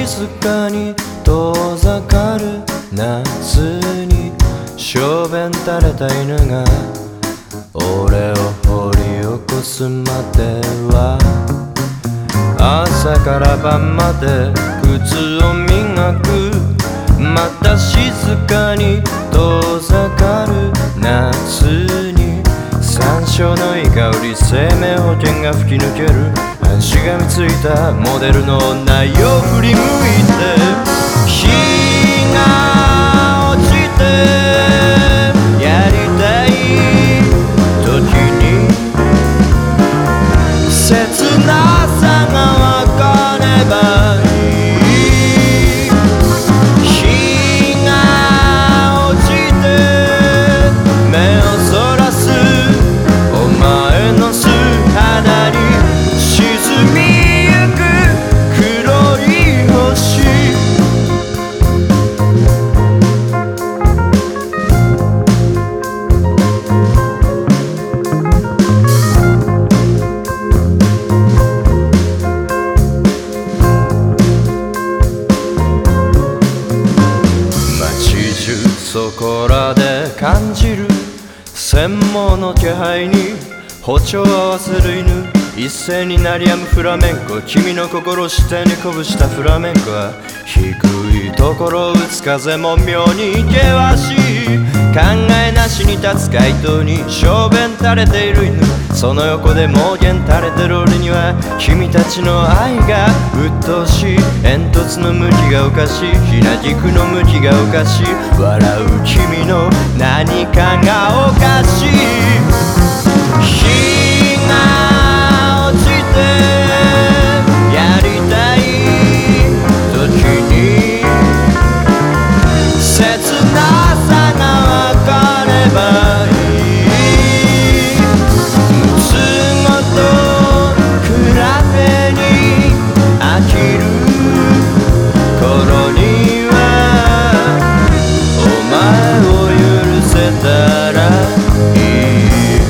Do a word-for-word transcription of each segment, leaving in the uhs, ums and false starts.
静かに遠ざかる夏に小便垂れた犬が俺を掘り起こすまでは朝から晩まで靴を磨くまた静かに遠ざかる夏に山椒のいい香り生命保険が吹き抜ける半しがみついたモデルの女よ振り向いて日が落ちてやりたい時に切なさが分かればいい日が落ちて目をそらすお前の素肌に沈みゆく黒い星街中そこらで感じる専門の気配に歩調を合わせる犬一斉に鳴り止むフラメンコ君の心を下に鼓舞したフラメンコは低いところを打つ風も妙に険しい考えなしに立つ街灯に小便垂れている犬その横で盲言垂れてる俺には君たちの愛が鬱陶しい煙突の向きがおかしいひな軸の向きがおかしい笑う君の何かがおかしい日が落ちてやりたい時に切なさが分かればいいつごと比べに飽きる頃にはお前を許せたらいい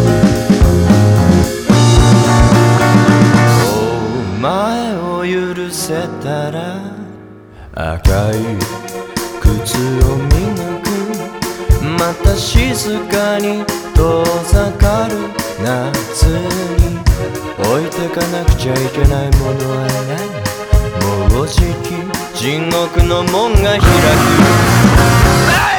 お前を許せたら赤い靴を磨くまた静かに遠ざかる夏に置いてかなくちゃいけないものはないもうじき地獄の門が開く